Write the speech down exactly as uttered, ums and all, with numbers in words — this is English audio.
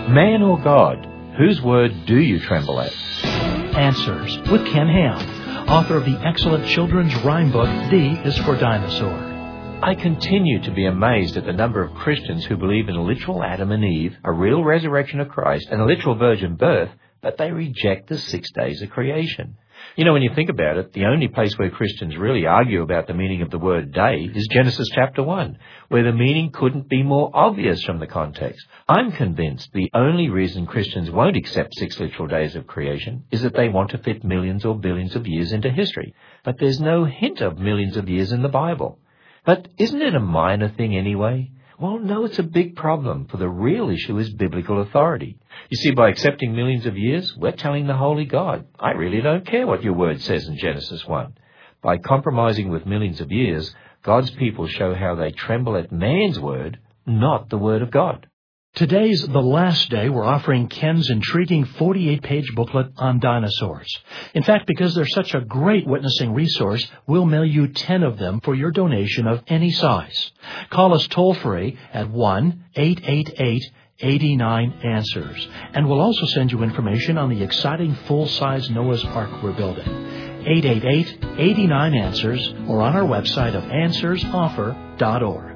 Man or God? Whose word do you tremble at? Answers with Ken Ham, author of the excellent children's rhyme book, D is for Dinosaur. I continue to be amazed at the number of Christians who believe in a literal Adam and Eve, a real resurrection of Christ, and a literal virgin birth, but they reject the six days of creation. You know, when you think about it, the only place where Christians really argue about the meaning of the word day is Genesis chapter one, where the meaning couldn't be more obvious from the context. I'm convinced the only reason Christians won't accept six literal days of creation is that they want to fit millions or billions of years into history. But there's no hint of millions of years in the Bible. But isn't it a minor thing anyway? Well, no, it's a big problem, for the real issue is biblical authority. You see, by accepting millions of years, we're telling the holy God, I really don't care what your word says in Genesis one. By compromising with millions of years, God's people show how they tremble at man's word, not the word of God. Today's the last day we're offering Ken's intriguing forty-eight page booklet on dinosaurs. In fact, because they're such a great witnessing resource, we'll mail you ten of them for your donation of any size. Call us toll-free at one eight eight eight, eight nine, answers. And we'll also send you information on the exciting full-size Noah's Ark we're building. eight eight eight, eight nine, answers, or on our website of answers offer dot org.